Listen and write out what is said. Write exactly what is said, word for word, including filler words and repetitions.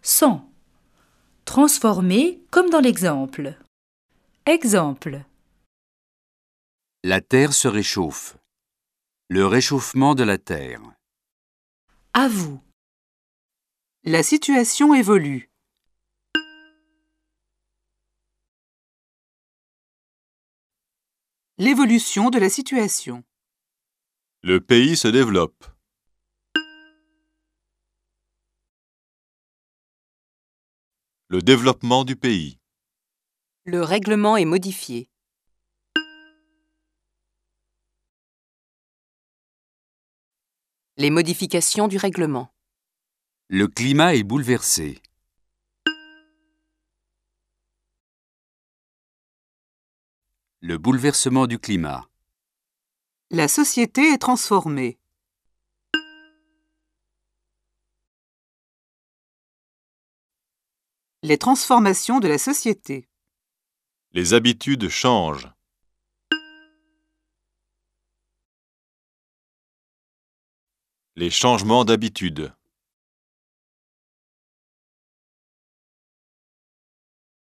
cent. Transformer comme dans l'exemple. Exemple. La Terre se réchauffe. Le réchauffement de la Terre. À vous. La situation évolue. L'évolution de la situation. Le pays se développe. Le développement du pays. Le règlement est modifié. Les modifications du règlement. Le climat est bouleversé. Le bouleversement du climat. La société est transformée. Les transformations de la société. Les habitudes changent. Les changements d'habitudes.